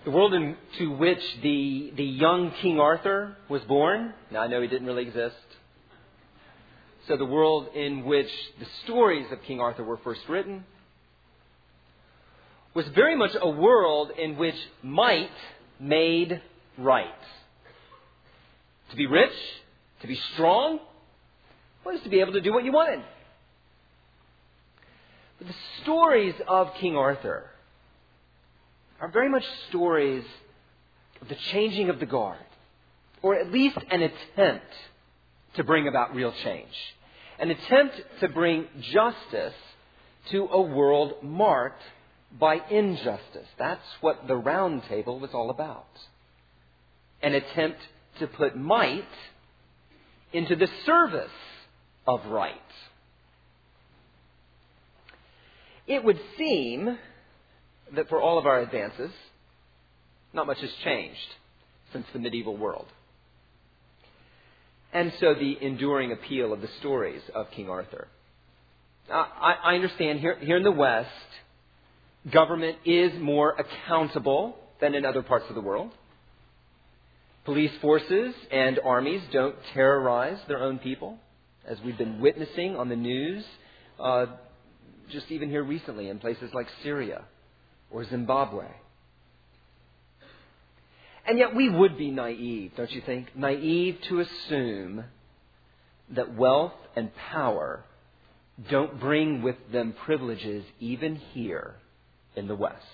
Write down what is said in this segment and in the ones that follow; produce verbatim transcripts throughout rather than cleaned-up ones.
The world into which the, the young King Arthur was born, now I know he didn't really exist. So the world in which the stories of King Arthur were first written was very much a world in which might made right. To be rich, to be strong, was to be able to do what you wanted. But the stories of King Arthur are very much stories of the changing of the guard, or at least an attempt to bring about real change. An attempt to bring justice to a world marked by injustice. That's what the Round Table was all about. An attempt to put might into the service of right. It would seem that for all of our advances, not much has changed since the medieval world. And so the enduring appeal of the stories of King Arthur. I, I understand here, here in the West, government is more accountable than in other parts of the world. Police forces and armies don't terrorize their own people, as we've been witnessing on the news, uh, just even here recently in places like Syria or Zimbabwe. And yet we would be naive, don't you think? Naive to assume that wealth and power don't bring with them privileges even here in the West.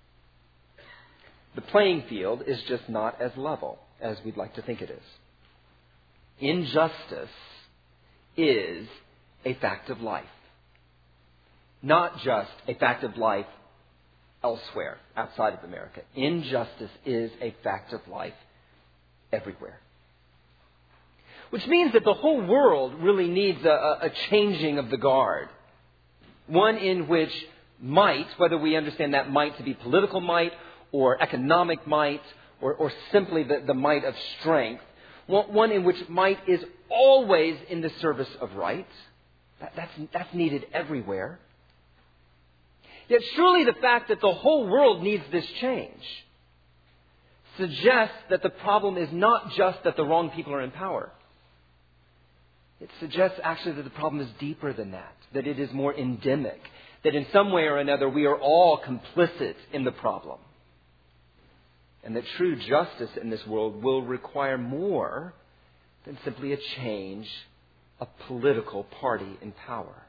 The playing field is just not as level as we'd like to think it is. Injustice is a fact of life. Not just a fact of life elsewhere, outside of America. Injustice is a fact of life everywhere. Which means that the whole world really needs a, a changing of the guard. One in which might, whether we understand that might to be political might or economic might or, or simply the, the might of strength, one in which might is always in the service of right. That, that's, that's needed everywhere. Yet surely the fact that the whole world needs this change suggests that the problem is not just that the wrong people are in power. It suggests actually that the problem is deeper than that, that it is more endemic, that in some way or another we are all complicit in the problem. And that true justice in this world will require more than simply a change of political party in power.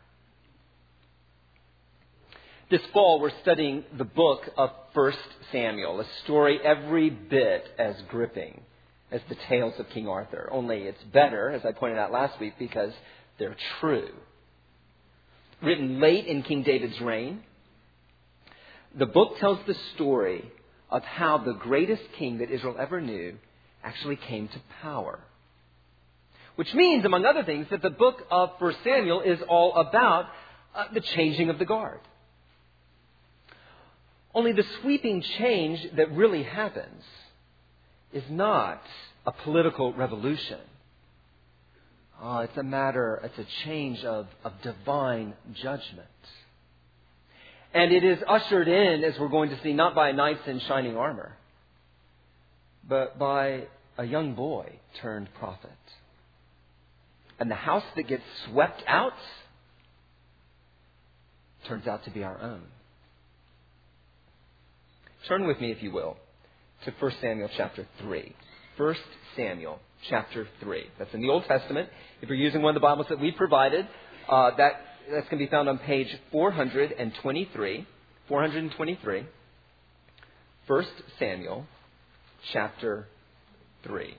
This fall, we're studying the book of First Samuel, a story every bit as gripping as the tales of King Arthur. Only it's better, as I pointed out last week, because they're true. Written late in King David's reign, the book tells the story of how the greatest king that Israel ever knew actually came to power. Which means, among other things, that the book of First Samuel is all about uh, the changing of the guard. Only the sweeping change that really happens is not a political revolution. Oh, it's a matter, it's a change of, of divine judgment. And it is ushered in, as we're going to see, not by knights in shining armor, but by a young boy turned prophet. And the house that gets swept out turns out to be our own. Turn with me, if you will, to First Samuel chapter three. First Samuel chapter three. That's in the Old Testament. If you're using one of the Bibles that we provided, uh, that, that's going to be found on page four twenty-three. four twenty-three. First Samuel chapter three.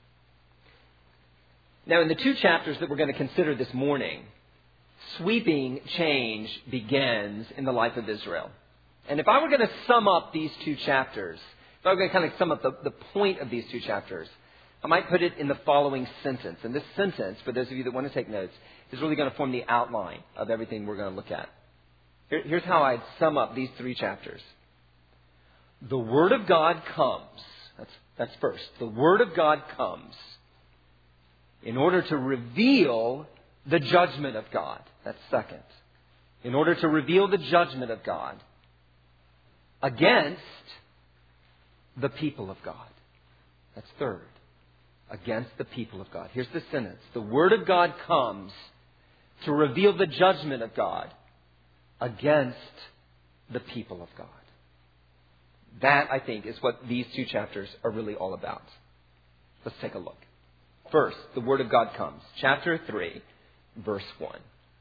Now, in the two chapters that we're going to consider this morning, sweeping change begins in the life of Israel. And if I were going to sum up these two chapters, if I were going to kind of sum up the, the point of these two chapters, I might put it in the following sentence. And this sentence, for those of you that want to take notes, is really going to form the outline of everything we're going to look at. Here, here's how I'd sum up these three chapters. The Word of God comes. That's, that's first. The Word of God comes in order to reveal the judgment of God. That's second. In order to reveal the judgment of God against the people of God. That's third. Against the people of God. Here's the sentence. The Word of God comes to reveal the judgment of God against the people of God. That, I think, is what these two chapters are really all about. Let's take a look. First, the Word of God comes. Chapter three, verse one.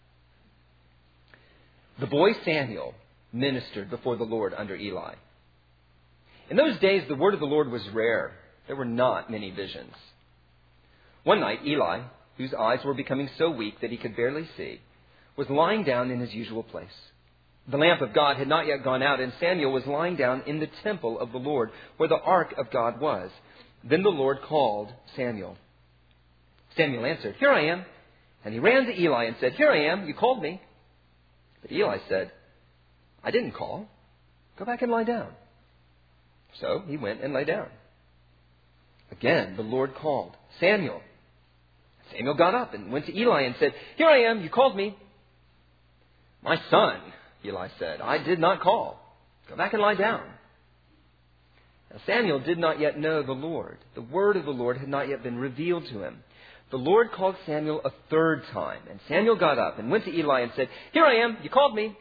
The boy Samuel ministered before the Lord under Eli. In those days, the word of the Lord was rare. There were not many visions. One night, Eli, whose eyes were becoming so weak that he could barely see, was lying down in his usual place. The lamp of God had not yet gone out, and Samuel was lying down in the temple of the Lord, where the ark of God was. Then the Lord called Samuel. Samuel answered, "Here I am." And he ran to Eli and said, "Here I am. You called me." But Eli said, "I didn't call. Go back and lie down." So he went and lay down. Again, the Lord called, "Samuel." Samuel got up and went to Eli and said, "Here I am. You called me." "My son," Eli said, "I did not call. Go back and lie down." Now Samuel did not yet know the Lord. The word of the Lord had not yet been revealed to him. The Lord called Samuel a third time, and Samuel got up and went to Eli and said, "Here I am. You called me."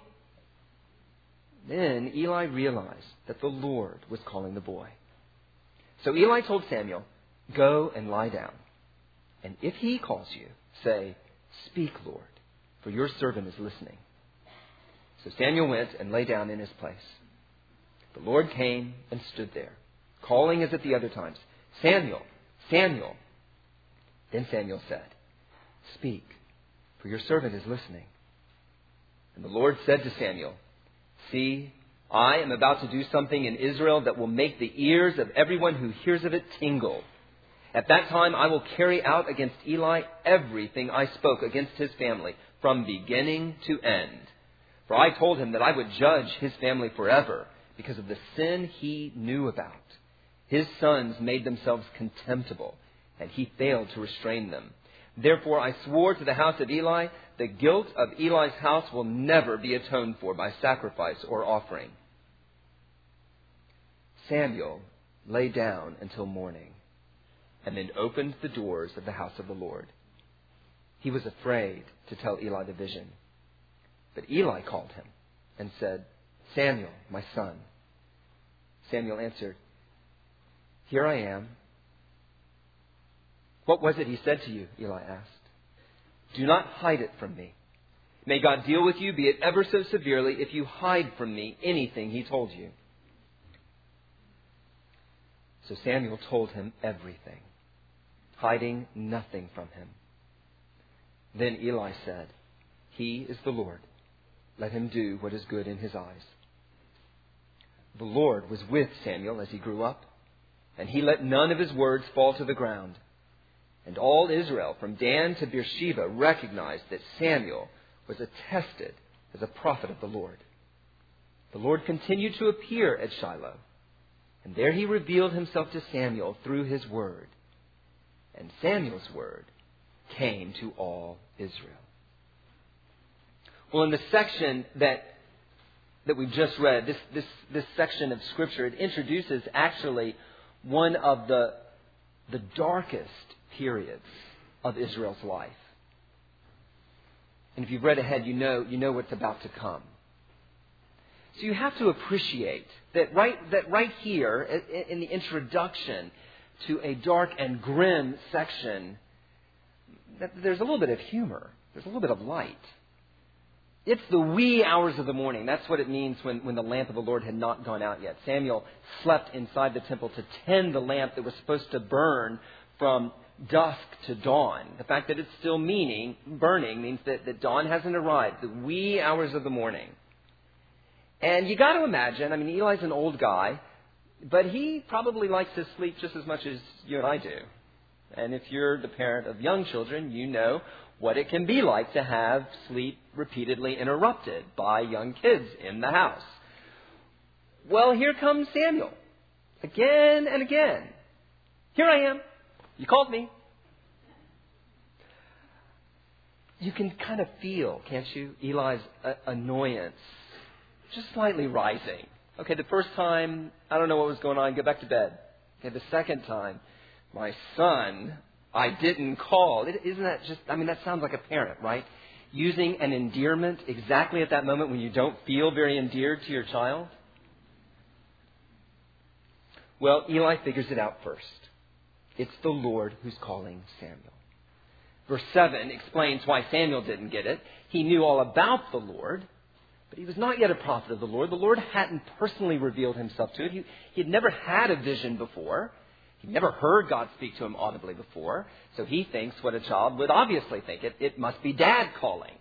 Then Eli realized that the Lord was calling the boy. So Eli told Samuel, "Go and lie down. And if he calls you, say, 'Speak, Lord, for your servant is listening.'" So Samuel went and lay down in his place. The Lord came and stood there, calling as at the other times, "Samuel, Samuel." Then Samuel said, "Speak, for your servant is listening." And the Lord said to Samuel, "See, I am about to do something in Israel that will make the ears of everyone who hears of it tingle. At that time I will carry out against Eli everything I spoke against his family, from beginning to end. For I told him that I would judge his family forever because of the sin he knew about. His sons made themselves contemptible, and he failed to restrain them. Therefore I swore to the house of Eli, the guilt of Eli's house will never be atoned for by sacrifice or offering." Samuel lay down until morning, and then opened the doors of the house of the Lord. He was afraid to tell Eli the vision. But Eli called him and said, "Samuel, my son." Samuel answered, "Here I am." "What was it he said to you?" Eli asked. "Do not hide it from me. May God deal with you, be it ever so severely, if you hide from me anything he told you." So Samuel told him everything, hiding nothing from him. Then Eli said, "He is the Lord. Let him do what is good in his eyes." The Lord was with Samuel as he grew up, and he let none of his words fall to the ground. And all Israel, from Dan to Beersheba, recognized that Samuel was attested as a prophet of the Lord. The Lord continued to appear at Shiloh, and there he revealed himself to Samuel through his word. And Samuel's word came to all Israel. Well, in the section that that we've just read, this, this, this section of Scripture, it introduces actually one of the, the darkest periods of Israel's life. And if you've read ahead, you know, you know what's about to come. So you have to appreciate that right, that right here in the introduction to a dark and grim section, that there's a little bit of humor. There's a little bit of light. It's the wee hours of the morning. That's what it means when, when the lamp of the Lord had not gone out yet. Samuel slept inside the temple to tend the lamp that was supposed to burn from dusk to dawn. The fact that it's still meaning, burning means that, that dawn hasn't arrived. The wee hours of the morning. And you got to imagine, I mean, Eli's an old guy, but he probably likes his sleep just as much as you and I do. And if you're the parent of young children, you know what it can be like to have sleep repeatedly interrupted by young kids in the house. Well, here comes Samuel. Again and again. "Here I am. You called me." You can kind of feel, can't you, Eli's uh, annoyance just slightly rising Okay, the first time, I don't know what was going on, go back to bed. Okay, the second time, my son, I didn't call. Isn't that just, I mean, that sounds like a parent, right? Using an endearment exactly at that moment when you don't feel very endeared to your child. Well, Eli figures it out first. It's the Lord who's calling Samuel. Verse seven explains why Samuel didn't get it. He knew all about the Lord, but he was not yet a prophet of the Lord. The Lord hadn't personally revealed himself to him. He, he had never had a vision before. He'd never heard God speak to him audibly before. So he thinks what a child would obviously think. It, it must be Dad calling.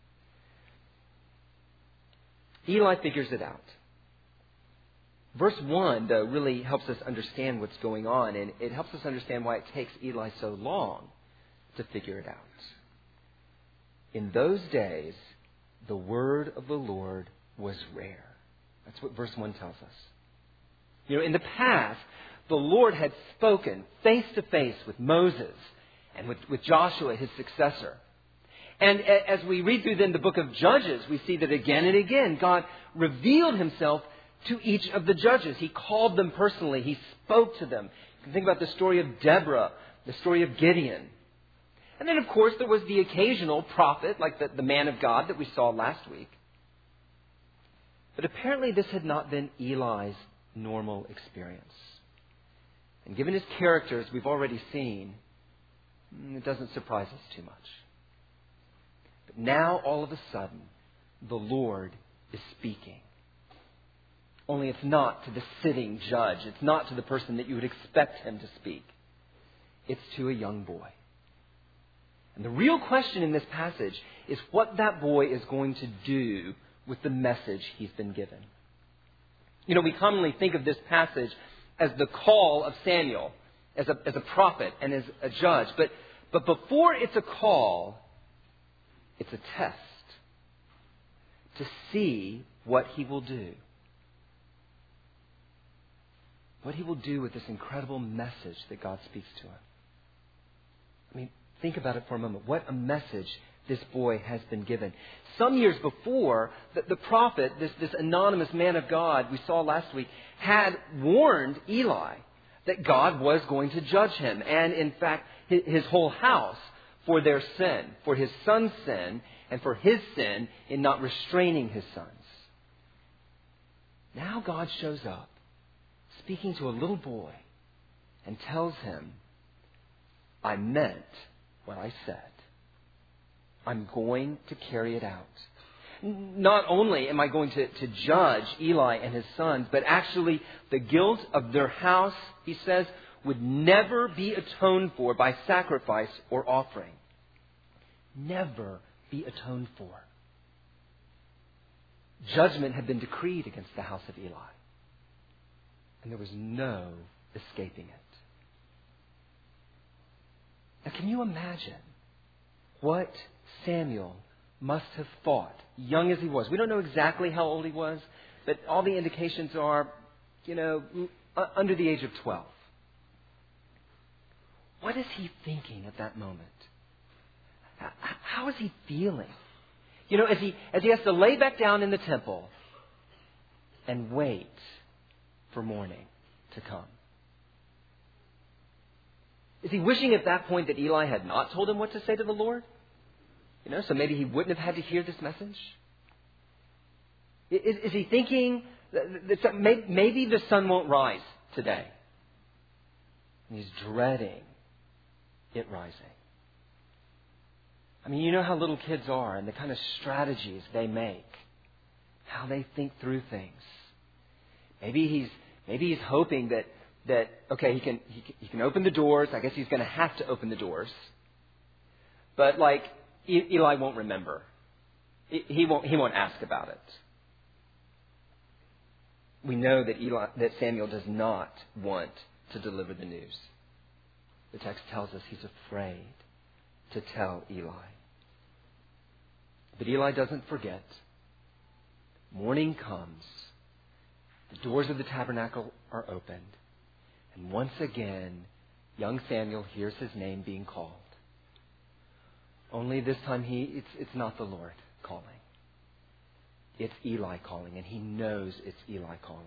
Eli figures it out. Verse one, though, really helps us understand what's going on, and it helps us understand why it takes Eli so long to figure it out. In those days, the word of the Lord was rare. That's what verse one tells us. You know, in the past, the Lord had spoken face to face with Moses and with, with Joshua, his successor. And as we read through then the book of Judges, we see that again and again, God revealed himself to each of the judges. He called them personally. He spoke to them. You can think about the story of Deborah, the story of Gideon. And then, of course, there was the occasional prophet, like the, the man of God that we saw last week. But apparently this had not been Eli's normal experience. And given his character, as we've already seen, it doesn't surprise us too much. But now, all of a sudden, the Lord is speaking. Only it's not to the sitting judge. It's not to the person that you would expect him to speak. It's to a young boy. And the real question in this passage is what that boy is going to do with the message he's been given. You know, we commonly think of this passage as the call of Samuel, as a, as a prophet and as a judge. But, but before it's a call, it's a test to see what he will do. What he will do with this incredible message that God speaks to him. I mean, think about it for a moment. What a message this boy has been given. Some years before, the, the prophet, this, this anonymous man of God we saw last week, had warned Eli that God was going to judge him and, in fact, his, his whole house for their sin, for his son's sin, and for his sin in not restraining his sons. Now God shows up, speaking to a little boy, and tells him, I meant what I said. I'm going to carry it out. Not only am I going to, to judge Eli and his sons, but actually the guilt of their house, he says, would never be atoned for by sacrifice or offering. Never be atoned for. Judgment had been decreed against the house of Eli. And there was no escaping it. Now, can you imagine what Samuel must have thought, young as he was? We don't know exactly how old he was, but all the indications are, you know, under the age of twelve. What is he thinking at that moment? How is he feeling? You know, as he, as he has to lay back down in the temple and wait for morning to come. Is he wishing at that point that Eli had not told him what to say to the Lord? You know, so maybe he wouldn't have had to hear this message? Is, is he thinking that, that maybe the sun won't rise today? And he's dreading it rising. I mean, you know how little kids are and the kind of strategies they make, how they think through things. Maybe he's maybe he's hoping that that okay, he can he, he can open the doors. I guess he's going to have to open the doors, but like Eli won't remember. He won't he won't ask about it. We know that Eli that Samuel does not want to deliver the news. The text tells us he's afraid to tell Eli. But Eli doesn't forget. Morning comes. The doors of the tabernacle are opened. And once again, young Samuel hears his name being called. Only this time he it's, it's not the Lord calling. it's Eli calling, and he knows it's Eli calling.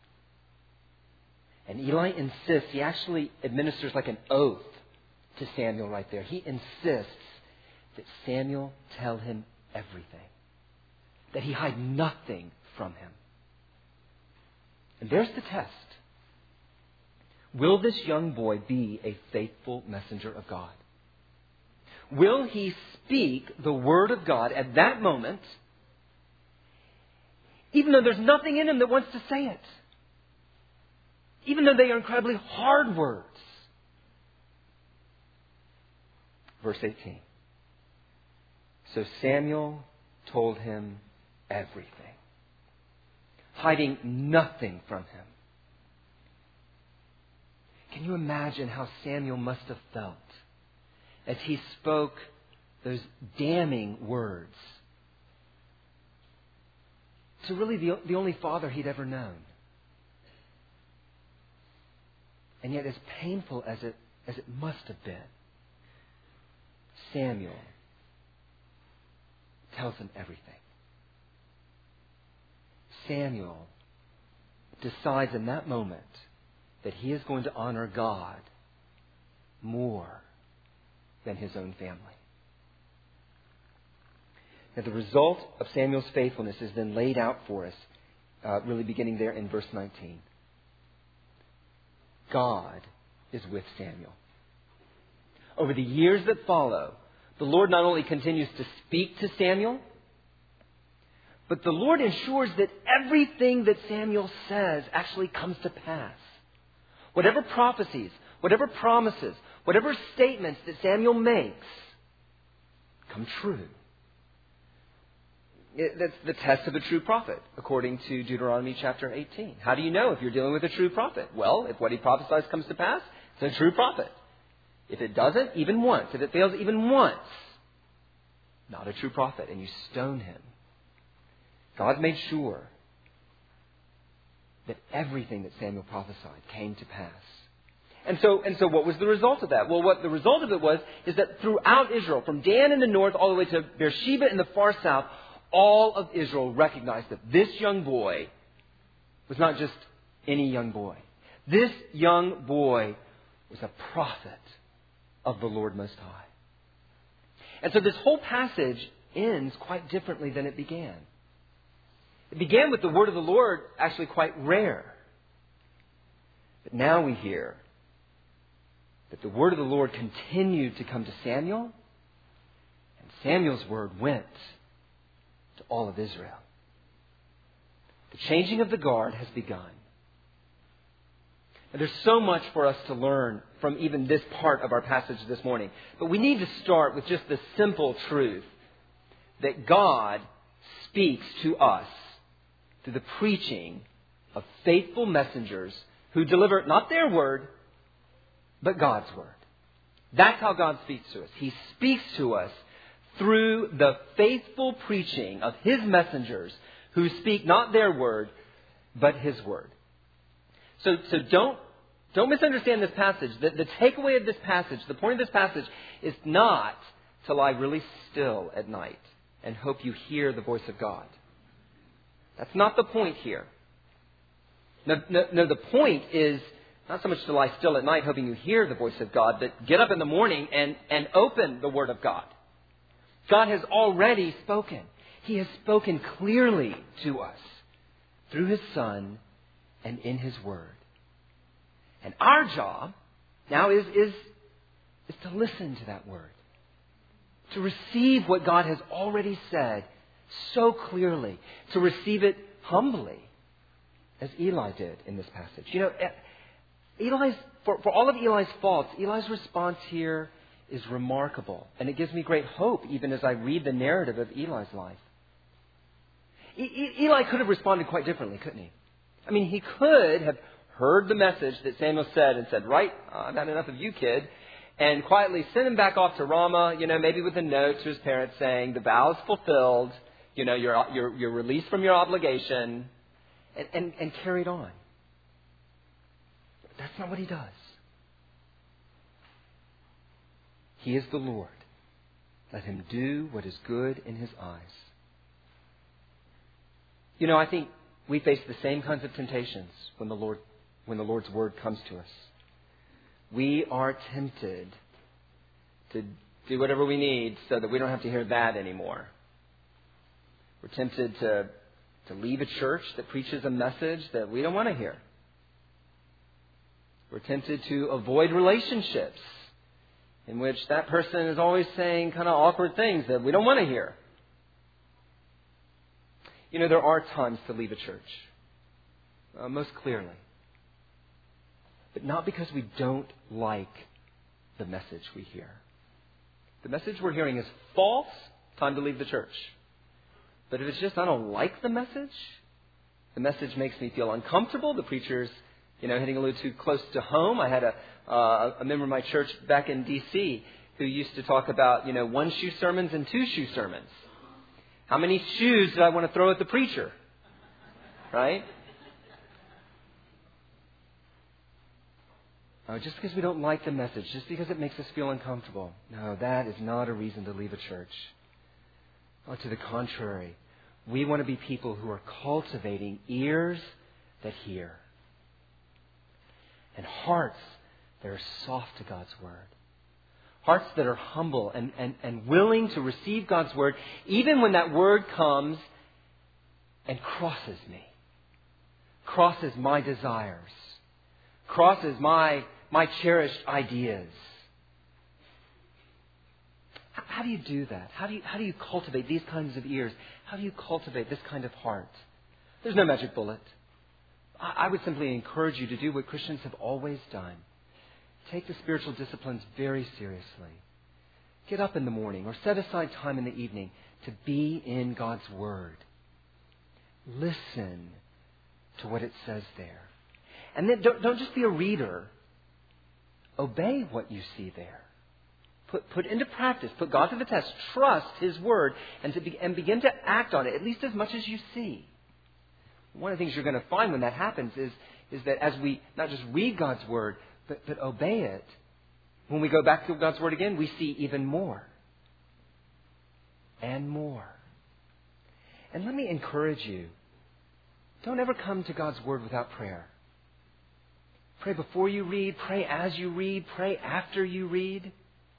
And Eli insists, he actually administers like an oath to Samuel right there. He insists that Samuel tell him everything, that he hide nothing from him. And there's the test. Will this young boy be a faithful messenger of God? Will he speak the word of God at that moment, even though there's nothing in him that wants to say it? Even though they are incredibly hard words. Verse eighteen. So Samuel told him everything, hiding nothing from him. Can you imagine how Samuel must have felt as he spoke those damning words to really the, the only father he'd ever known? And yet, as painful as it as it must have been, Samuel tells him everything. Samuel decides in that moment that he is going to honor God more than his own family. Now, the result of Samuel's faithfulness is then laid out for us, uh, really beginning there in verse nineteen. God is with Samuel. Over the years that follow, the Lord not only continues to speak to Samuel, but the Lord ensures that everything that Samuel says actually comes to pass. Whatever prophecies, whatever promises, whatever statements that Samuel makes come true. It, that's the test of a true prophet, according to Deuteronomy chapter eighteen. How do you know if you're dealing with a true prophet? Well, if what he prophesies comes to pass, it's a true prophet. If it doesn't, even once. If it fails even once, not a true prophet, and you stone him. God made sure that everything that Samuel prophesied came to pass. And so, and so what was the result of that? Well, what the result of it was, is that throughout Israel, from Dan in the north all the way to Beersheba in the far south, all of Israel recognized that this young boy was not just any young boy. This young boy was a prophet of the Lord Most High. And so this whole passage ends quite differently than it began. It began with the word of the Lord actually quite rare. But now we hear that the word of the Lord continued to come to Samuel, and Samuel's word went to all of Israel. The changing of the guard has begun. And there's so much for us to learn from even this part of our passage this morning. But we need to start with just the simple truth that God speaks to us through the preaching of faithful messengers who deliver not their word, but God's word. That's how God speaks to us. He speaks to us through the faithful preaching of His messengers who speak not their word, but His word. So, so don't, don't misunderstand this passage. The, the takeaway of this passage, the point of this passage is not to lie really still at night and hope you hear the voice of God. That's not the point here. No, no, no, the point is not so much to lie still at night hoping you hear the voice of God, but get up in the morning and, and open the Word of God. God has already spoken. He has spoken clearly to us through His Son and in His Word. And our job now is, is, is to listen to that Word. To receive what God has already said so clearly. To receive it humbly, as Eli did in this passage. You know, Eli's, for, for all of Eli's faults, Eli's response here is remarkable. And it gives me great hope even as I read the narrative of Eli's life. E- Eli could have responded quite differently, couldn't he? I mean, he could have heard the message that Samuel said and said, right, I've had enough of you, kid. And quietly send him back off to Ramah, you know, maybe with a note to his parents saying, the vow's fulfilled, you know, you're, you're, you're released from your obligation, and, and, and carried on. That's not what he does. He is the Lord. Let Him do what is good in His eyes. You know, I think we face the same kinds of temptations when the Lord, when the Lord's Word comes to us. We are tempted to do whatever we need so that we don't have to hear that anymore. We're tempted to, to leave a church that preaches a message that we don't want to hear. We're tempted to avoid relationships in which that person is always saying kind of awkward things that we don't want to hear. You know, there are times to leave a church, uh, most clearly. But not because we don't like the message we hear. The message we're hearing is false, time to leave the church. But if it's just I don't like the message, the message makes me feel uncomfortable, the preacher's, you know, hitting a little too close to home. I had a, uh, a member of my church back in D C who used to talk about, you know, one-shoe sermons and two-shoe sermons. How many shoes do I want to throw at the preacher? Right? Oh, just because we don't like the message, just because it makes us feel uncomfortable. No, that is not a reason to leave a church. Oh, to the contrary, we want to be people who are cultivating ears that hear and hearts that are soft to God's Word. Hearts that are humble and, and, and willing to receive God's Word, even when that Word comes and crosses me, crosses my desires, crosses my, my cherished ideas. How, how do you do that? How do you, how do you cultivate these kinds of ears? How do you cultivate this kind of heart? There's no magic bullet. I, I would simply encourage you to do what Christians have always done. Take the spiritual disciplines very seriously. Get up in the morning or set aside time in the evening to be in God's Word. Listen to what it says there. And then don't, don't just be a reader. Obey what you see there. Put, put into practice. Put God to the test. Trust His Word and, to be, and begin to act on it, at least as much as you see. One of the things you're going to find when that happens is, is that as we not just read God's Word, But, but obey it, when we go back to God's Word again, we see even more and more. And let me encourage you, don't ever come to God's Word without prayer. Pray before you read, pray as you read, pray after you read.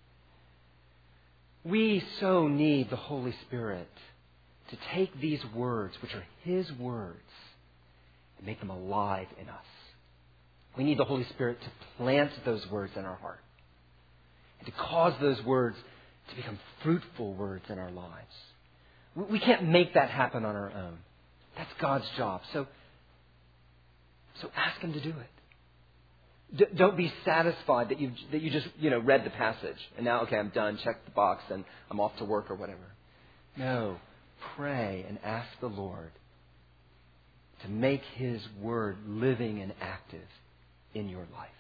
We so need the Holy Spirit to take these words, which are His words, and make them alive in us. We need the Holy Spirit to plant those words in our heart and to cause those words to become fruitful words in our lives. We can't make that happen on our own. That's God's job. So, so ask Him to do it. D- don't be satisfied that you that you just you know read the passage and now okay I'm done. Check the box and I'm off to work or whatever. No, pray and ask the Lord to make His Word living and active in your life.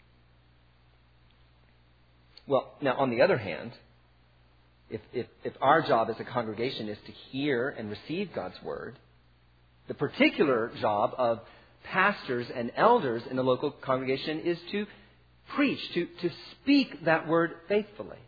Well, now on the other hand, if, if, if our job as a congregation is to hear and receive God's Word, the particular job of pastors and elders in the local congregation is to preach, to, to speak that Word faithfully.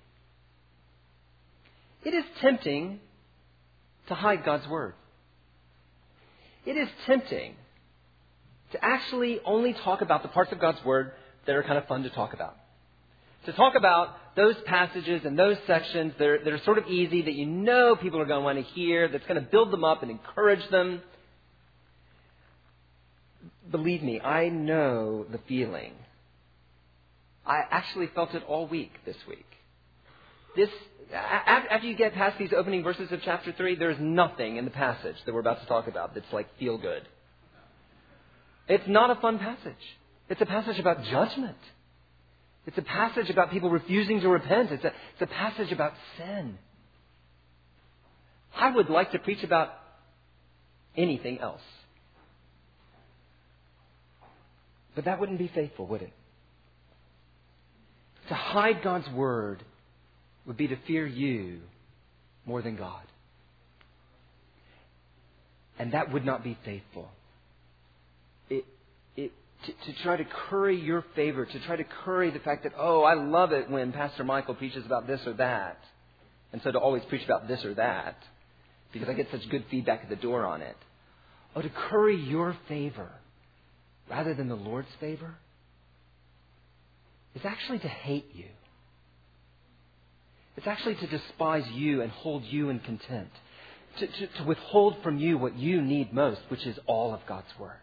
It is tempting to hide God's Word. It is tempting to actually only talk about the parts of God's Word that are kind of fun to talk about. To talk about those passages and those sections that are, that are sort of easy, that you know people are going to want to hear, that's going to build them up and encourage them. Believe me, I know the feeling. I actually felt it all week this week. This, after you get past these opening verses of chapter three, there's nothing in the passage that we're about to talk about that's like feel good. It's not a fun passage. It's a passage about judgment. It's a passage about people refusing to repent. It's a, it's a passage about sin. I would like to preach about anything else. But that wouldn't be faithful, would it? To hide God's Word would be to fear you more than God. And that would not be faithful. It, it, to, to try to curry your favor, to try to curry the fact that, oh, I love it when Pastor Michael preaches about this or that. And so to always preach about this or that, because I get such good feedback at the door on it. oh, to curry your favor rather than the Lord's favor is actually to hate you. It's actually to despise you and hold you in contempt. To, to, to withhold from you what you need most, which is all of God's Word.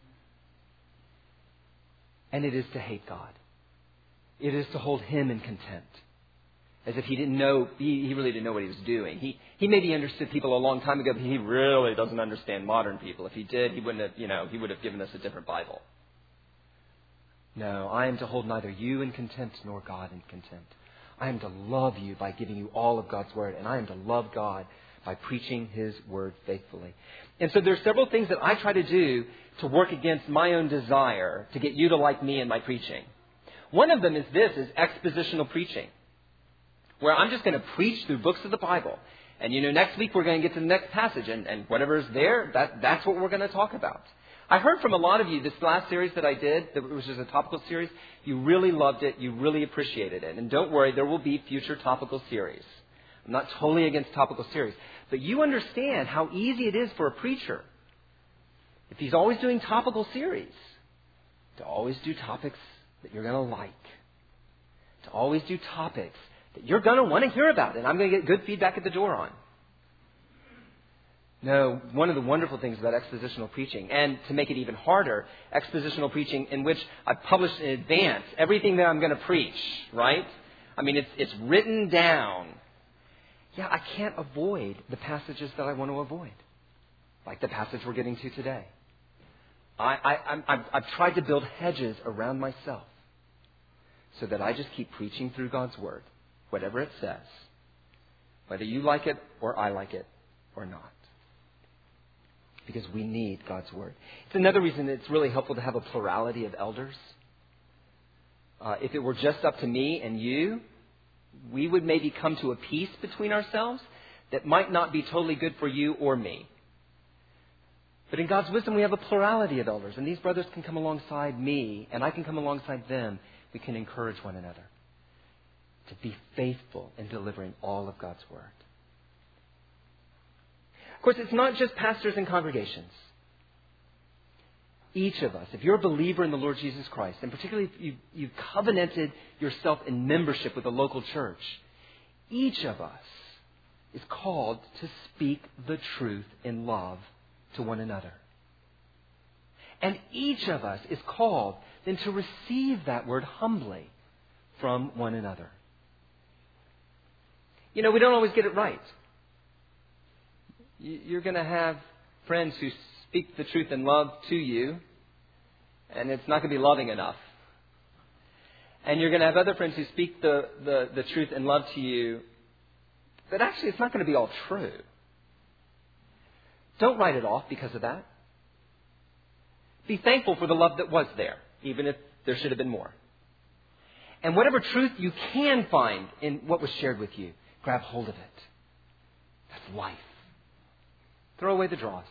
And it is to hate God. It is to hold Him in contempt. As if He didn't know, he, he really didn't know what He was doing. He, he maybe understood people a long time ago, but He really doesn't understand modern people. If He did, He wouldn't have, you know, He would have given us a different Bible. No, I am to hold neither you in contempt nor God in contempt. I am to love you by giving you all of God's Word, and I am to love God by preaching His Word faithfully. And so there are several things that I try to do to work against my own desire to get you to like me in my preaching. One of them is this, is expositional preaching, where I'm just going to preach through books of the Bible. And, you know, next week we're going to get to the next passage, and, and whatever's there, that, that's what we're going to talk about. I heard from a lot of you this last series that I did, which is a topical series, you really loved it, you really appreciated it. And don't worry, there will be future topical series. I'm not totally against topical series. But you understand how easy it is for a preacher, if he's always doing topical series, to always do topics that you're going to like. To always do topics that you're going to want to hear about and I'm going to get good feedback at the door on. No, one of the wonderful things about expositional preaching, and to make it even harder, expositional preaching in which I've published in advance everything that I'm going to preach, right? I mean, it's it's written down. Yeah, I can't avoid the passages that I want to avoid, like the passage we're getting to today. I, I, I'm, I've, I've tried to build hedges around myself so that I just keep preaching through God's Word, whatever it says, whether you like it or I like it or not. Because we need God's Word. It's another reason that it's really helpful to have a plurality of elders. Uh, if it were just up to me and you, we would maybe come to a peace between ourselves that might not be totally good for you or me. But in God's wisdom, we have a plurality of elders. And these brothers can come alongside me, and I can come alongside them. We can encourage one another to be faithful in delivering all of God's Word. Of course, it's not just pastors and congregations. Each of us, if you're a believer in the Lord Jesus Christ, and particularly if you, you've covenanted yourself in membership with a local church, each of us is called to speak the truth in love to one another. And each of us is called then to receive that word humbly from one another. You know, we don't always get it right. You're going to have friends who speak the truth in love to you, and it's not going to be loving enough. And you're going to have other friends who speak the, the, the truth in love to you, but actually it's not going to be all true. Don't write it off because of that. Be thankful for the love that was there, even if there should have been more. And whatever truth you can find in what was shared with you, grab hold of it. That's life. Throw away the dross.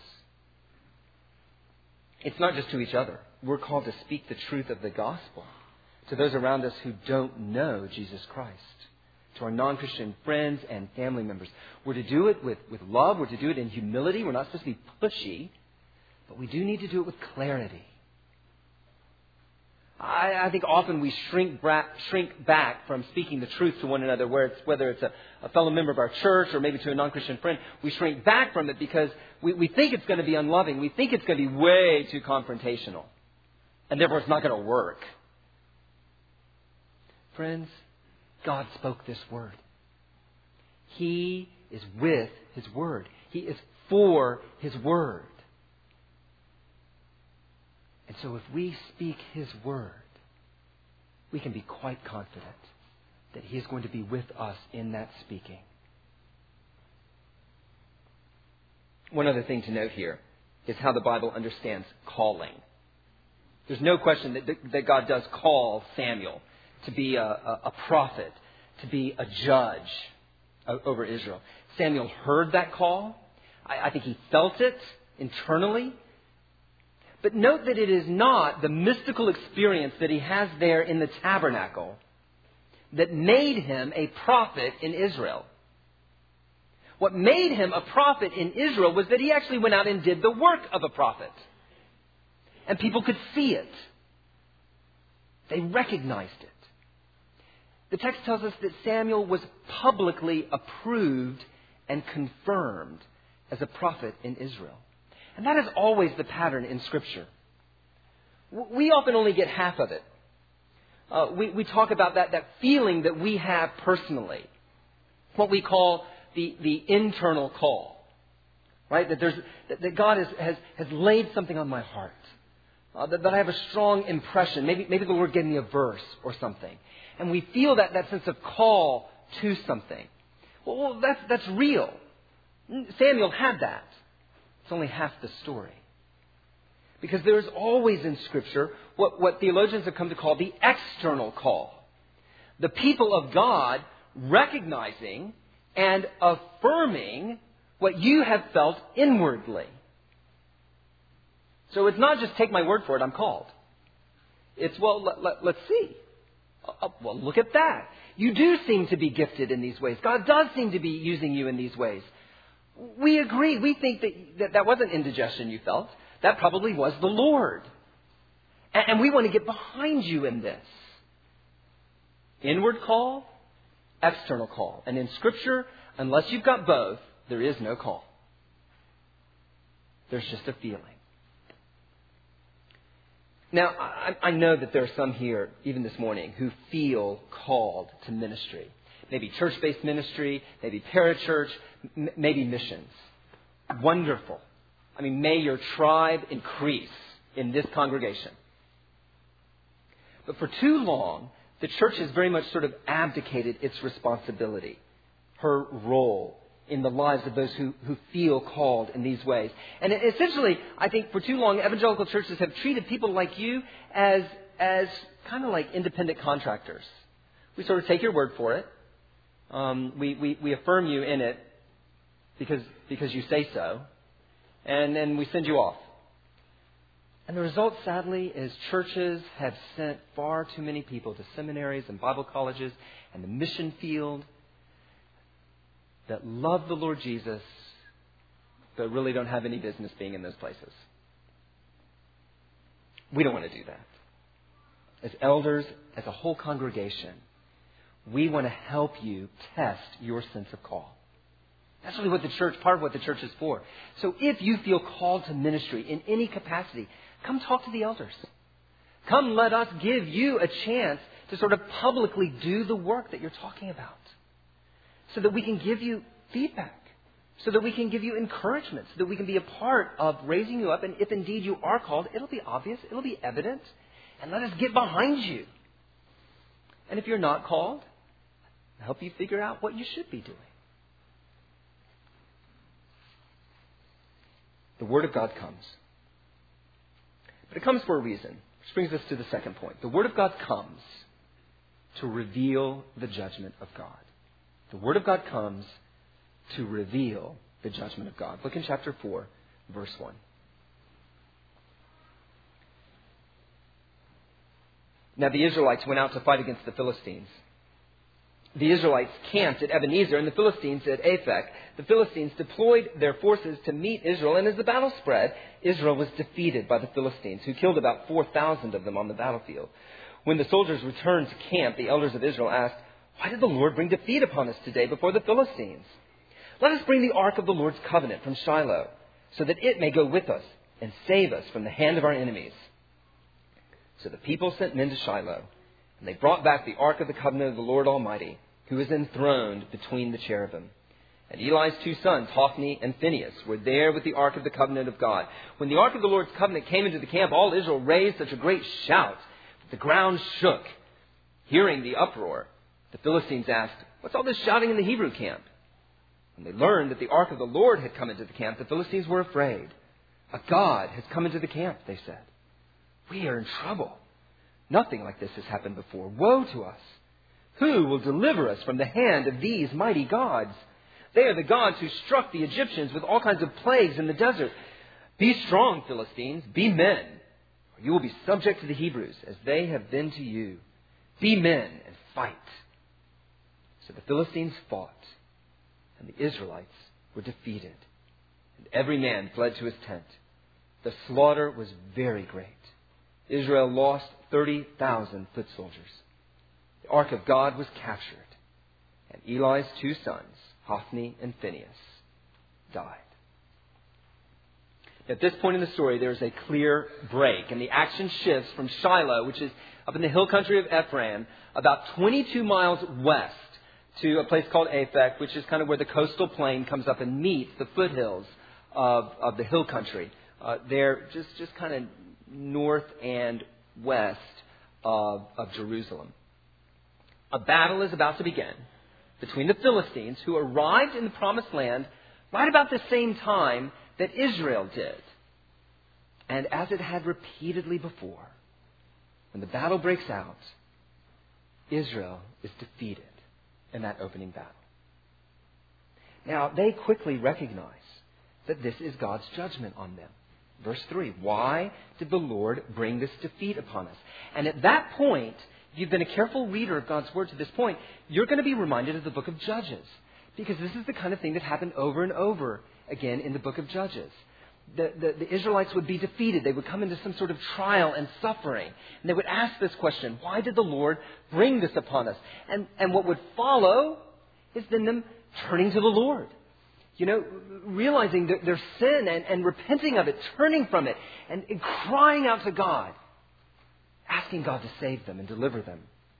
It's not just to each other. We're called to speak the truth of the gospel to those around us who don't know Jesus Christ, to our non-Christian friends and family members. We're to do it with, with love. We're to do it in humility. We're not supposed to be pushy, but we do need to do it with clarity. I, I think often we shrink, bra- shrink back from speaking the truth to one another, where it's, whether it's a, a fellow member of our church or maybe to a non-Christian friend. We shrink back from it because we, we think it's going to be unloving. We think it's going to be way too confrontational. And therefore it's not going to work. Friends, God spoke this word. He is with His word. He is for His word. And so if we speak His word, we can be quite confident that He is going to be with us in that speaking. One other thing to note here is how the Bible understands calling. There's no question that, that God does call Samuel to be a, a, a prophet, to be a judge over Israel. Samuel heard that call. I, I think he felt it internally. But note that it is not the mystical experience that he has there in the tabernacle that made him a prophet in Israel. What made him a prophet in Israel was that he actually went out and did the work of a prophet. And people could see it. They recognized it. The text tells us that Samuel was publicly approved and confirmed as a prophet in Israel. And that is always the pattern in Scripture. We often only get half of it. Uh, we, we talk about that, that feeling that we have personally. What we call the, the internal call. Right? That, there's, that, that God has, has, has laid something on my heart. Uh, that, that I have a strong impression. Maybe, maybe the Lord gave me a verse or something. And we feel that, that sense of call to something. Well, well that's, that's real. Samuel had that. It's only half the story. Because there is always in Scripture what, what theologians have come to call the external call. The people of God recognizing and affirming what you have felt inwardly. So it's not just take my word for it, I'm called. It's, well, let, let, let's see. Uh, well, look at that. You do seem to be gifted in these ways. God does seem to be using you in these ways. We agree. We think that that, that wasn't indigestion you felt. That probably was the Lord. And, and we want to get behind you in this. Inward call, external call. And in Scripture, unless you've got both, there is no call. There's just a feeling. Now, I, I know that there are some here, even this morning, who feel called to ministry. Maybe church-based ministry, maybe parachurch, m- maybe missions. Wonderful. I mean, may your tribe increase in this congregation. But for too long, the church has very much sort of abdicated its responsibility, her role in the lives of those who, who feel called in these ways. And essentially, I think for too long, evangelical churches have treated people like you as, as kind of like independent contractors. We sort of take your word for it. Um, we, we, we affirm you in it because, because you say so. And then we send you off. And the result, sadly, is churches have sent far too many people to seminaries and Bible colleges and the mission field that love the Lord Jesus, but really don't have any business being in those places. We don't want to do that. As elders, as a whole congregation, we want to help you test your sense of call. That's really what the church, part of what the church is for. So if you feel called to ministry in any capacity, come talk to the elders. Come let us give you a chance to sort of publicly do the work that you're talking about. So that we can give you feedback. So that we can give you encouragement. So that we can be a part of raising you up. And if indeed you are called, it'll be obvious. It'll be evident. And let us get behind you. And if you're not called, help you figure out what you should be doing. The Word of God comes. But it comes for a reason. Which brings us to the second point. The Word of God comes to reveal the judgment of God. The Word of God comes to reveal the judgment of God. Look in chapter four, verse one. Now the Israelites went out to fight against the Philistines. The Israelites camped at Ebenezer and the Philistines at Aphek. The Philistines deployed their forces to meet Israel, and as the battle spread, Israel was defeated by the Philistines, who killed about four thousand of them on the battlefield. When the soldiers returned to camp, the elders of Israel asked, "Why did the Lord bring defeat upon us today before the Philistines? Let us bring the ark of the Lord's covenant from Shiloh, so that it may go with us and save us from the hand of our enemies." So the people sent men to Shiloh, and they brought back the ark of the covenant of the Lord Almighty, who is enthroned between the cherubim. And Eli's two sons, Hophni and Phinehas, were there with the ark of the covenant of God. When the ark of the Lord's covenant came into the camp, all Israel raised such a great shout that the ground shook. Hearing the uproar, the Philistines asked, "What's all this shouting in the Hebrew camp?" When they learned that the ark of the Lord had come into the camp, the Philistines were afraid. "A god has come into the camp," they said. "We are in trouble. Nothing like this has happened before. Woe to us! Who will deliver us from the hand of these mighty gods? They are the gods who struck the Egyptians with all kinds of plagues in the desert. Be strong, Philistines. Be men, or you will be subject to the Hebrews, as they have been to you. Be men and fight." So the Philistines fought, and the Israelites were defeated, and every man fled to his tent. The slaughter was very great. Israel lost thirty thousand foot soldiers. The ark of God was captured, and Eli's two sons, Hophni and Phinehas, died. At this point in the story, there is a clear break, and the action shifts from Shiloh, which is up in the hill country of Ephraim, about twenty-two miles west, to a place called Aphek, which is kind of where the coastal plain comes up and meets the foothills of, of the hill country. Uh, they're just, just kind of north and west of, of Jerusalem. A battle is about to begin between the Philistines, who arrived in the Promised Land right about the same time that Israel did. And as it had repeatedly before, when the battle breaks out, Israel is defeated in that opening battle. Now, they quickly recognize that this is God's judgment on them. Verse three, why did the Lord bring this defeat upon us? And at that point, if you've been a careful reader of God's Word to this point, you're going to be reminded of the book of Judges. Because this is the kind of thing that happened over and over again in the book of Judges. The, the, the Israelites would be defeated. They would come into some sort of trial and suffering. And they would ask this question, why did the Lord bring this upon us? And, and what would follow is then them turning to the Lord. You know, realizing their, their sin and, and repenting of it, turning from it, and, and crying out to God, asking God to save them and deliver them.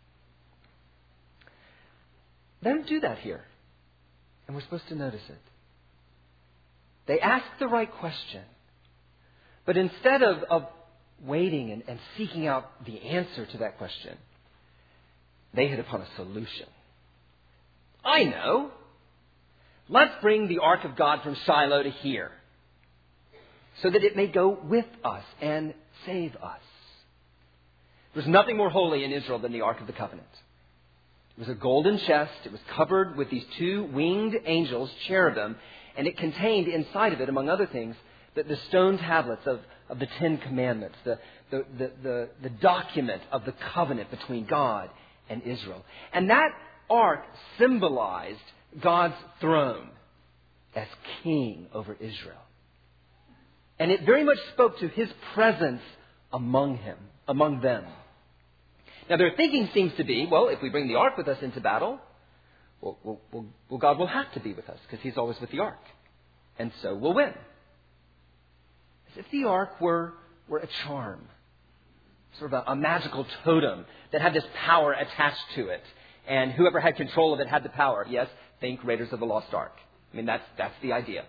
They don't do that here. And we're supposed to notice it. They ask the right question. But instead of, of waiting and, and seeking out the answer to that question, they hit upon a solution. I know. Let's bring the ark of God from Shiloh to here, so that it may go with us and save us. There's nothing more holy in Israel than the Ark of the Covenant. It was a golden chest. It was covered with these two winged angels, cherubim, and it contained inside of it, among other things, the, the stone tablets of, of the Ten Commandments, the, the, the, the, the document of the covenant between God and Israel. And that ark symbolized God's throne as king over Israel. And it very much spoke to his presence among him, among them. Now, their thinking seems to be, well, if we bring the ark with us into battle, well, well, well, well God will have to be with us because he's always with the ark. And so we'll win. As if the ark were, were a charm, sort of a, a magical totem that had this power attached to it. And whoever had control of it had the power. Yes, think Raiders of the Lost Ark. I mean, that's, that's the idea.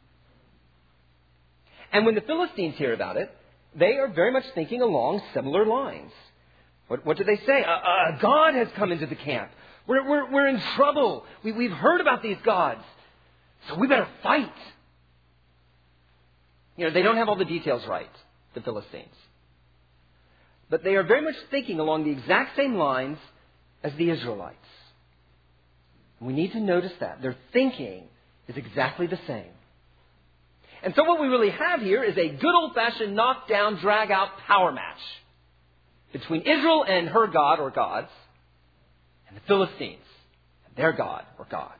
And when the Philistines hear about it, they are very much thinking along similar lines. What, what do they say? Uh, uh, God has come into the camp. We're, we're, we're in trouble. We, we've heard about these gods. So we better fight. You know, they don't have all the details right, the Philistines. But they are very much thinking along the exact same lines as the Israelites. We need to notice that. Their thinking is exactly the same. And so what we really have here is a good old-fashioned knock-down, drag-out power match between Israel and her God or gods and the Philistines and their God or gods.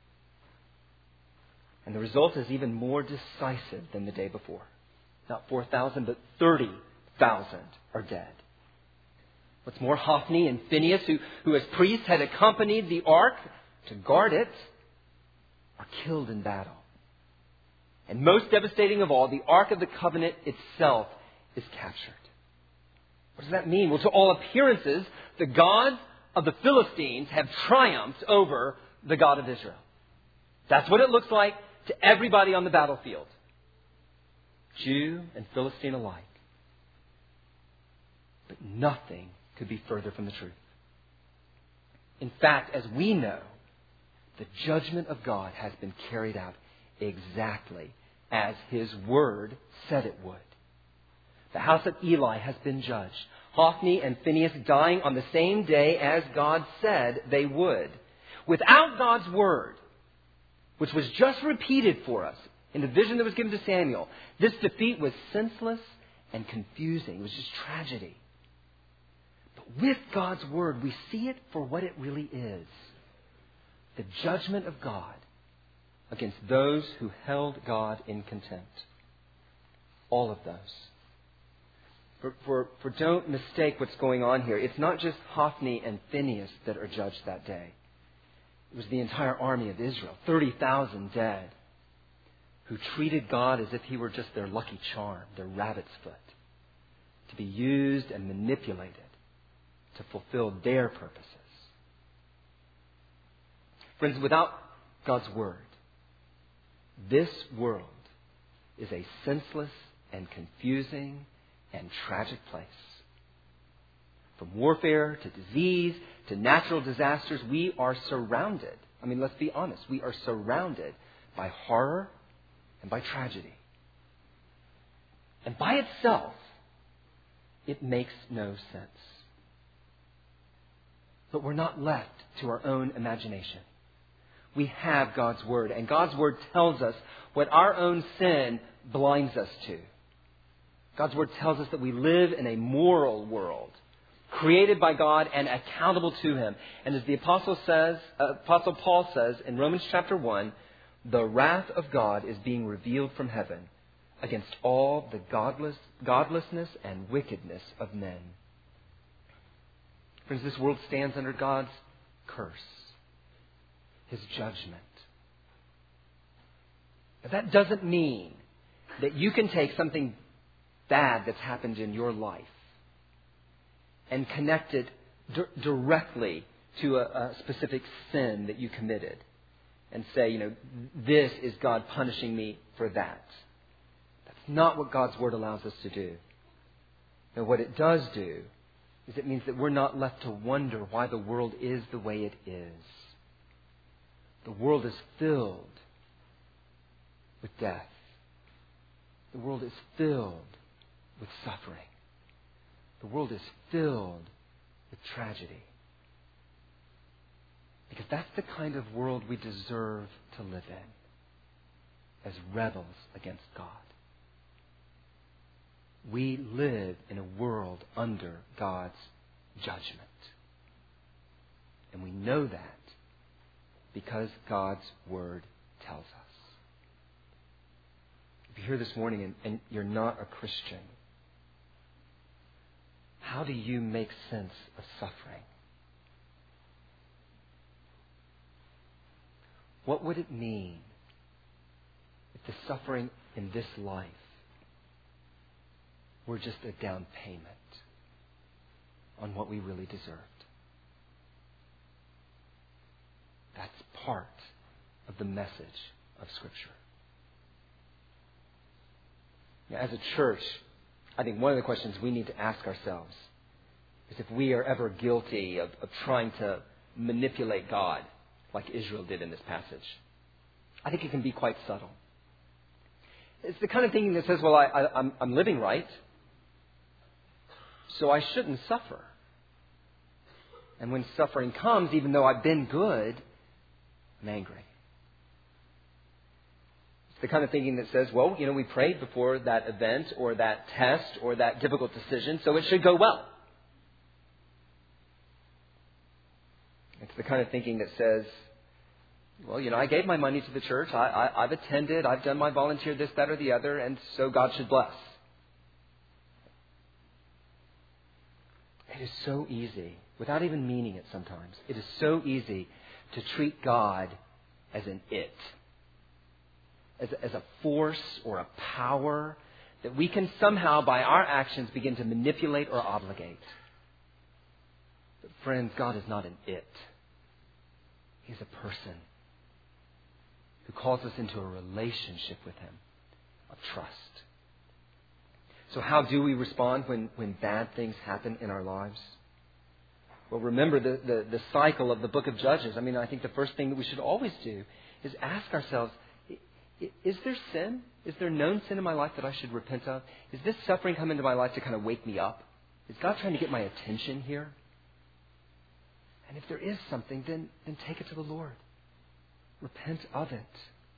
And the result is even more decisive than the day before. Not four thousand, but thirty thousand are dead. What's more, Hophni and Phinehas, who, who as priests had accompanied the ark to guard it, are killed in battle. And most devastating of all, the Ark of the Covenant itself is captured. What does that mean? Well, to all appearances, the gods of the Philistines have triumphed over the God of Israel. That's what it looks like to everybody on the battlefield, Jew and Philistine alike. But nothing could be further from the truth. In fact, as we know, the judgment of God has been carried out exactly as his word said it would. The house of Eli has been judged. Hophni and Phinehas dying on the same day as God said they would. Without God's word, which was just repeated for us in the vision that was given to Samuel, this defeat was senseless and confusing. It was just tragedy. But with God's word, we see it for what it really is. The judgment of God against those who held God in contempt. All of those. For, for, for don't mistake what's going on here. It's not just Hophni and Phinehas that are judged that day. It was the entire army of Israel, thirty thousand dead, who treated God as if he were just their lucky charm, their rabbit's foot, to be used and manipulated to fulfill their purposes. Friends, without God's Word, this world is a senseless and confusing and tragic place. From warfare to disease to natural disasters, we are surrounded. I mean, let's be honest. We are surrounded by horror and by tragedy. And by itself, it makes no sense. But we're not left to our own imagination. We have God's Word, and God's Word tells us what our own sin blinds us to. God's Word tells us that we live in a moral world, created by God and accountable to Him. And as the Apostle says, uh, Apostle Paul says in Romans chapter one, the wrath of God is being revealed from heaven against all the godless, godlessness and wickedness of men. Friends, this world stands under God's curse, His judgment. But that doesn't mean that you can take something bad that's happened in your life and connect it d- directly to a, a specific sin that you committed and say, you know, this is God punishing me for that. That's not what God's Word allows us to do. Now, what it does do is it means that we're not left to wonder why the world is the way it is. The world is filled with death. The world is filled with suffering. The world is filled with tragedy. Because that's the kind of world we deserve to live in as rebels against God. We live in a world under God's judgment. And we know that because God's Word tells us. If you're here this morning and, and you're not a Christian, how do you make sense of suffering? What would it mean if the suffering in this life were just a down payment on what we really deserved? That's part of the message of Scripture. Now, as a church, I think one of the questions we need to ask ourselves is if we are ever guilty of, of trying to manipulate God like Israel did in this passage. I think it can be quite subtle. It's the kind of thinking that says, well, I, I, I'm, I'm living right, so I shouldn't suffer. And when suffering comes, even though I've been good, I'm angry. It's the kind of thinking that says, well, you know, we prayed before that event or that test or that difficult decision, so it should go well. It's the kind of thinking that says, well, you know, I gave my money to the church. I, I, I've attended. I've done my volunteer, this, that, or the other, and so God should bless. It is so easy, without even meaning it sometimes, it is so easy to treat God as an it, as a, as a force or a power that we can somehow, by our actions, begin to manipulate or obligate. But friends, God is not an it. He's a person who calls us into a relationship with Him of trust. So how do we respond when, when bad things happen in our lives? Well, remember the, the, the cycle of the book of Judges. I mean, I think the first thing that we should always do is ask ourselves, is there sin? Is there known sin in my life that I should repent of? Is this suffering come into my life to kind of wake me up? Is God trying to get my attention here? And if there is something, then, then take it to the Lord. Repent of it.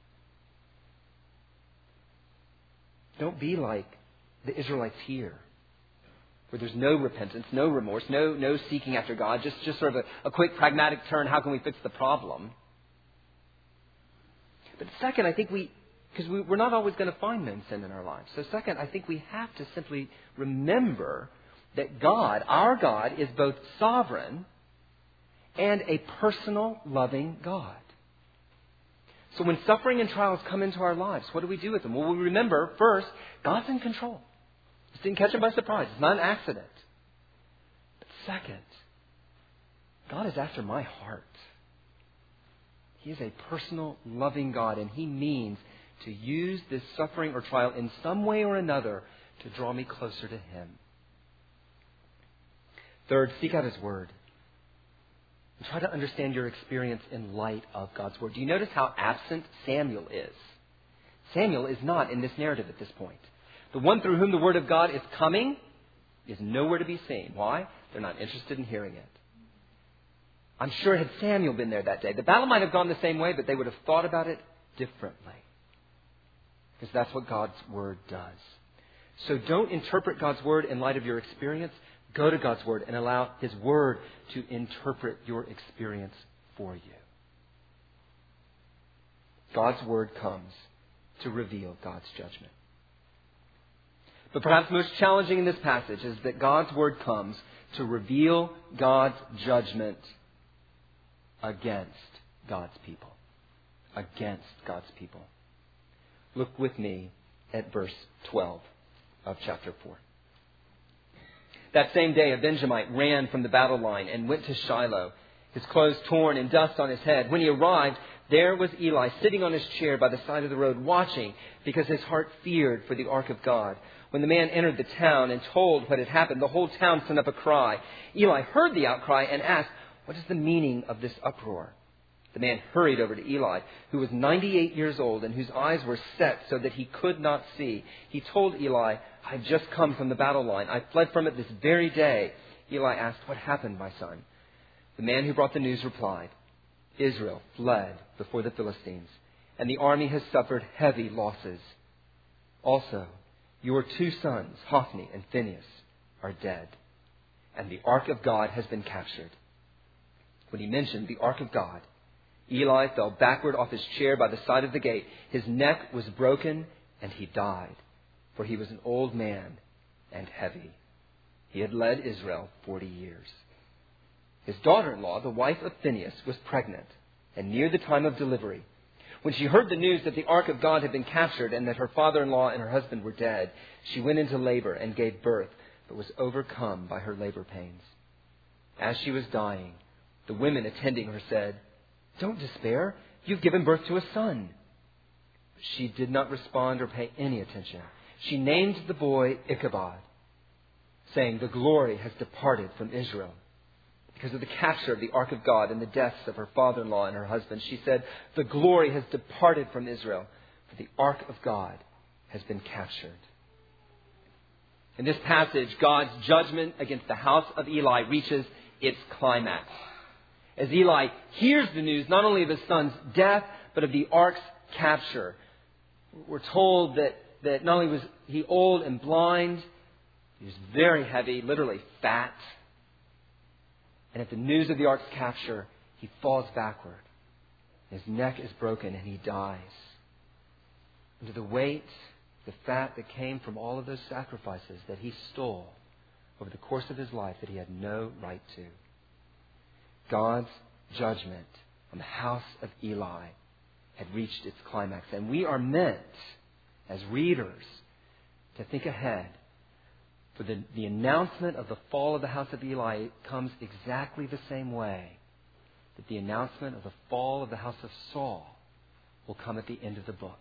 Don't be like the Israelites here, where there's no repentance, no remorse, no no seeking after God, just, just sort of a, a quick pragmatic turn, how can we fix the problem? But second, I think we, because we, we're not always going to find known sin in our lives. So second, I think we have to simply remember that God, our God, is both sovereign and a personal, loving God. So when suffering and trials come into our lives, what do we do with them? Well, we remember, first, God's in control. Just didn't catch him by surprise. It's not an accident. But second, God is after my heart. He is a personal, loving God, and He means to use this suffering or trial in some way or another to draw me closer to Him. Third, seek out His Word. And try to understand your experience in light of God's Word. Do you notice how absent Samuel is? Samuel is not in this narrative at this point. The one through whom the Word of God is coming is nowhere to be seen. Why? They're not interested in hearing it. I'm sure had Samuel been there that day, the battle might have gone the same way, but they would have thought about it differently. Because that's what God's Word does. So don't interpret God's Word in light of your experience. Go to God's Word and allow His Word to interpret your experience for you. God's Word comes to reveal God's judgment. But perhaps most challenging in this passage is that God's Word comes to reveal God's judgment against God's people. Against God's people. Look with me at verse twelve of chapter four. That same day, a Benjamite ran from the battle line and went to Shiloh, his clothes torn and dust on his head. When he arrived, there was Eli sitting on his chair by the side of the road, watching because his heart feared for the ark of God. When the man entered the town and told what had happened, the whole town sent up a cry. Eli heard the outcry and asked, "What is the meaning of this uproar?" The man hurried over to Eli, who was ninety-eight years old and whose eyes were set so that he could not see. He told Eli, "I have just come from the battle line. I fled from it this very day." Eli asked, "What happened, my son?" The man who brought the news replied, "Israel fled before the Philistines, and the army has suffered heavy losses. Also, your two sons, Hophni and Phinehas, are dead, and the ark of God has been captured." When he mentioned the ark of God, Eli fell backward off his chair by the side of the gate. His neck was broken, and he died, for he was an old man and heavy. He had led Israel forty years. His daughter-in-law, the wife of Phinehas, was pregnant and near the time of delivery. When she heard the news that the ark of God had been captured and that her father-in-law and her husband were dead, she went into labor and gave birth, but was overcome by her labor pains. As she was dying, the women attending her said, "Don't despair. You've given birth to a son." But she did not respond or pay any attention. She named the boy Ichabod, saying, "The glory has departed from Israel." Because of the capture of the ark of God and the deaths of her father-in-law and her husband, she said, "The glory has departed from Israel, for the ark of God has been captured." In this passage, God's judgment against the house of Eli reaches its climax. As Eli hears the news not only of his son's death, but of the ark's capture, we're told that, that not only was he old and blind, he was very heavy, literally fat. And at the news of the ark's capture, he falls backward. His neck is broken and he dies. Under the weight, the fat that came from all of those sacrifices that he stole over the course of his life that he had no right to. God's judgment on the house of Eli had reached its climax. And we are meant, as readers, to think ahead. For the, the announcement of the fall of the house of Eli comes exactly the same way that the announcement of the fall of the house of Saul will come at the end of the book.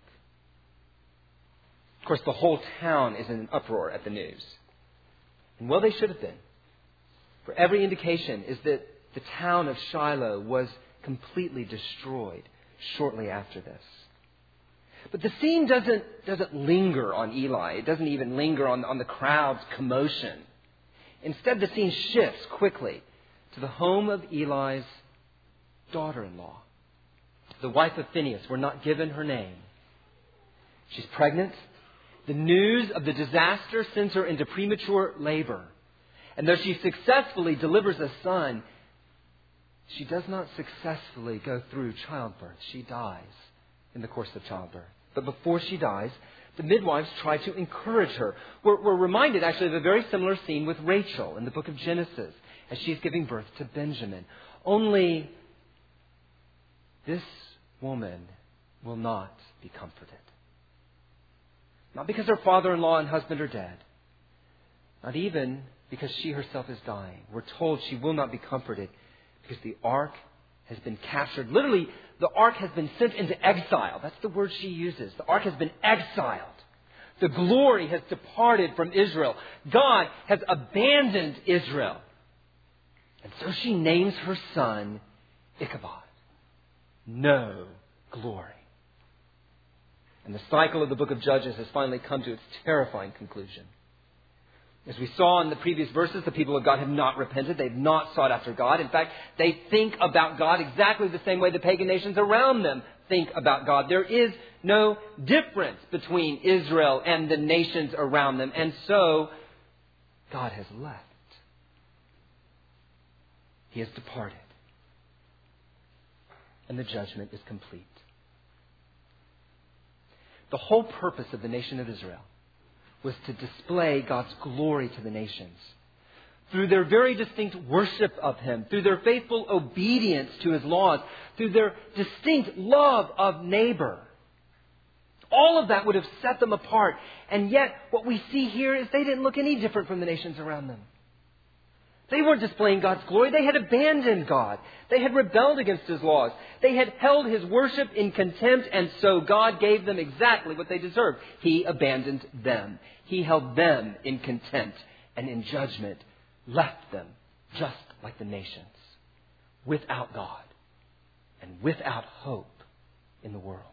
Of course, the whole town is in an uproar at the news. And well, they should have been. For every indication is that the town of Shiloh was completely destroyed shortly after this. But the scene doesn't, doesn't linger on Eli. It doesn't even linger on, on the crowd's commotion. Instead, the scene shifts quickly to the home of Eli's daughter-in-law. The wife of Phinehas. We're not given her name. She's pregnant. The news of the disaster sends her into premature labor. And though she successfully delivers a son, she does not successfully go through childbirth. She dies in the course of childbirth. But before she dies, the midwives try to encourage her. We're, we're reminded actually of a very similar scene with Rachel in the book of Genesis as she's giving birth to Benjamin. Only this woman will not be comforted. Not because her father-in-law and husband are dead. Not even because she herself is dying. We're told she will not be comforted because the ark has been captured. Literally, the ark has been sent into exile. That's the word she uses. The ark has been exiled. The glory has departed from Israel. God has abandoned Israel. And so she names her son Ichabod. No glory. And the cycle of the book of Judges has finally come to its terrifying conclusion. As we saw in the previous verses, the people of God have not repented. They've not sought after God. In fact, they think about God exactly the same way the pagan nations around them think about God. There is no difference between Israel and the nations around them. And so, God has left. He has departed. And the judgment is complete. The whole purpose of the nation of Israel was to display God's glory to the nations. Through their very distinct worship of Him, through their faithful obedience to His laws, through their distinct love of neighbor. All of that would have set them apart. And yet, what we see here is they didn't look any different from the nations around them. They weren't displaying God's glory. They had abandoned God. They had rebelled against His laws. They had held His worship in contempt, and so God gave them exactly what they deserved. He abandoned them. He held them in contempt, and in judgment left them just like the nations, without God and without hope in the world.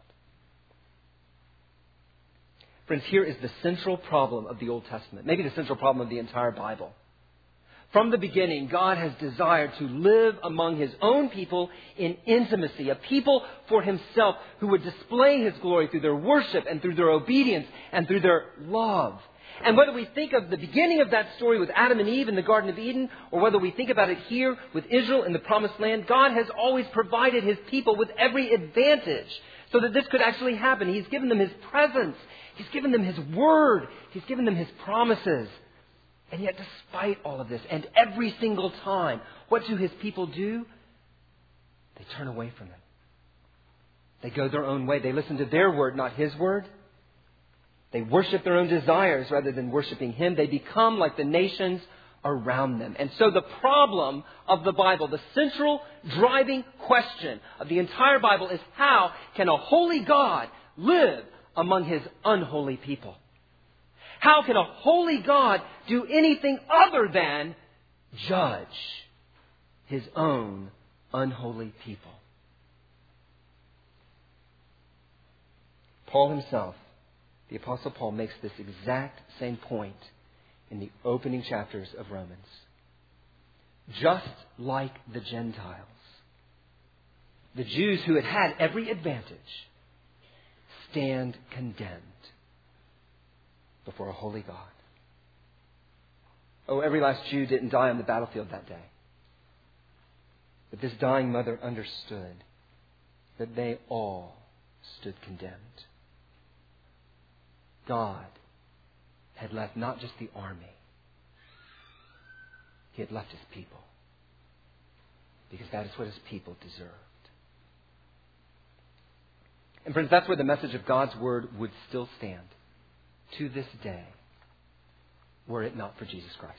Friends, here is the central problem of the Old Testament, maybe the central problem of the entire Bible. From the beginning, God has desired to live among His own people in intimacy, a people for Himself who would display His glory through their worship and through their obedience and through their love. And whether we think of the beginning of that story with Adam and Eve in the Garden of Eden, or whether we think about it here with Israel in the Promised Land, God has always provided His people with every advantage so that this could actually happen. He's given them His presence. He's given them His word. He's given them His promises. And yet, despite all of this, and every single time, what do His people do? They turn away from Him. They go their own way. They listen to their word, not His word. They worship their own desires rather than worshiping Him. They become like the nations around them. And so the problem of the Bible, the central driving question of the entire Bible is, how can a holy God live among His unholy people? How can a holy God do anything other than judge His own unholy people? Paul himself, the Apostle Paul, makes this exact same point in the opening chapters of Romans. Just like the Gentiles, the Jews who had had every advantage stand condemned before a holy God. Oh, every last Jew didn't die on the battlefield that day. But this dying mother understood that they all stood condemned. God had left not just the army, He had left His people. Because that is what His people deserved. And friends, that's where the message of God's Word would still stand to this day, were it not for Jesus Christ.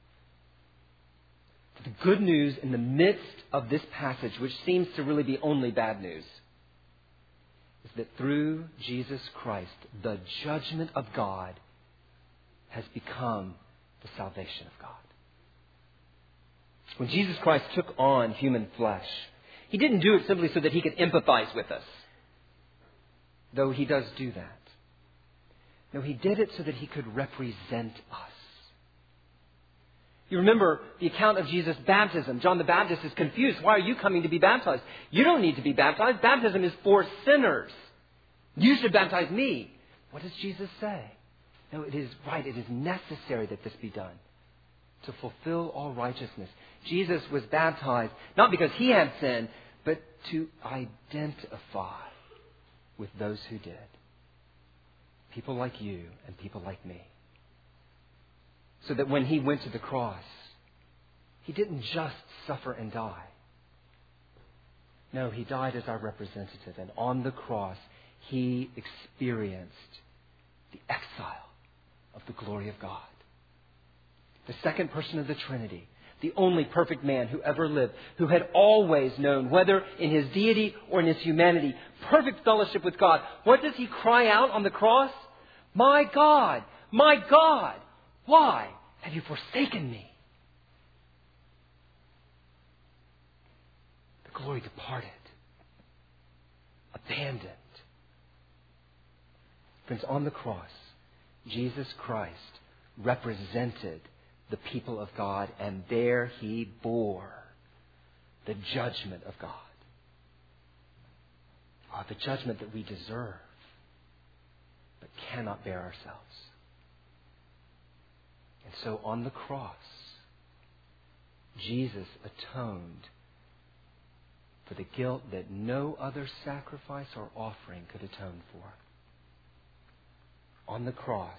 The good news in the midst of this passage, which seems to really be only bad news, is that through Jesus Christ, the judgment of God has become the salvation of God. When Jesus Christ took on human flesh, He didn't do it simply so that He could empathize with us, though He does do that. No, He did it so that He could represent us. You remember the account of Jesus' baptism. John the Baptist is confused. Why are you coming to be baptized? You don't need to be baptized. Baptism is for sinners. You should baptize me. What does Jesus say? No, it is right. It is necessary that this be done to fulfill all righteousness. Jesus was baptized not because He had sinned, but to identify with those who did. People like you and people like me. So that when he went to the cross, he didn't just suffer and die. No, he died as our representative. And on the cross, he experienced the exile of the glory of God. The second person of the Trinity, the only perfect man who ever lived, who had always known, whether in his deity or in his humanity, perfect fellowship with God. What does he cry out on the cross? My God, my God, why have you forsaken me? The glory departed, abandoned. Friends, on the cross, Jesus Christ represented the people of God, and there he bore the judgment of God. Oh, the judgment that we deserve, but cannot bear ourselves. And so on the cross, Jesus atoned for the guilt that no other sacrifice or offering could atone for. On the cross,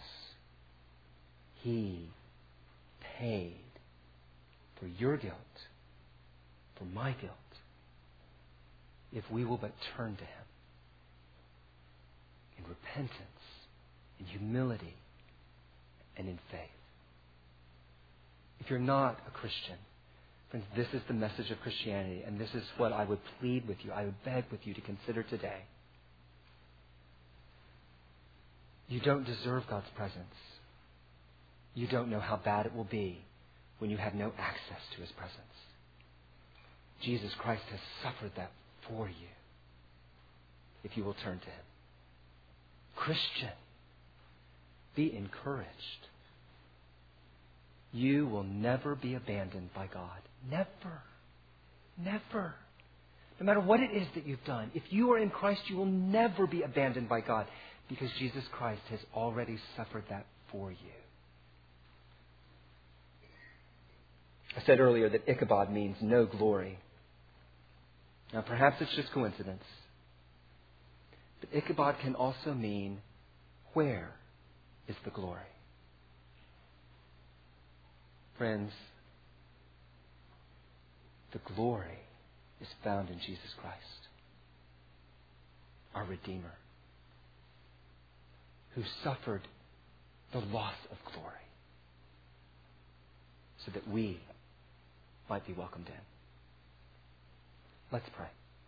he paid for your guilt, for my guilt, if we will but turn to him in repentance, in humility, and in faith. If you're not a Christian, friends, this is the message of Christianity, and this is what I would plead with you, I would beg with you to consider today. You don't deserve God's presence. You don't know how bad it will be when you have no access to his presence. Jesus Christ has suffered that for you, if you will turn to him. Christian, be encouraged. You will never be abandoned by God. Never. Never. No matter what it is that you've done, if you are in Christ, you will never be abandoned by God, because Jesus Christ has already suffered that for you. I said earlier that Ichabod means no glory. Now, perhaps it's just coincidence. But Ichabod can also mean, where is the glory? Friends, the glory is found in Jesus Christ, our Redeemer, who suffered the loss of glory so that we might be welcomed in. Let's pray.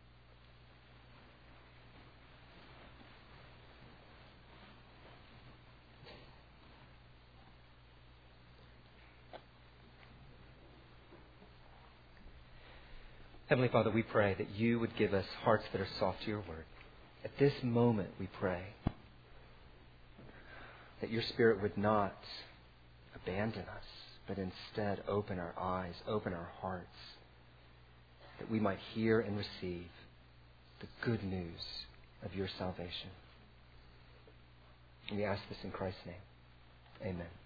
Heavenly Father, we pray that you would give us hearts that are soft to your word. At this moment, we pray that your Spirit would not abandon us, but instead open our eyes, open our hearts, that we might hear and receive the good news of your salvation. And we ask this in Christ's name. Amen.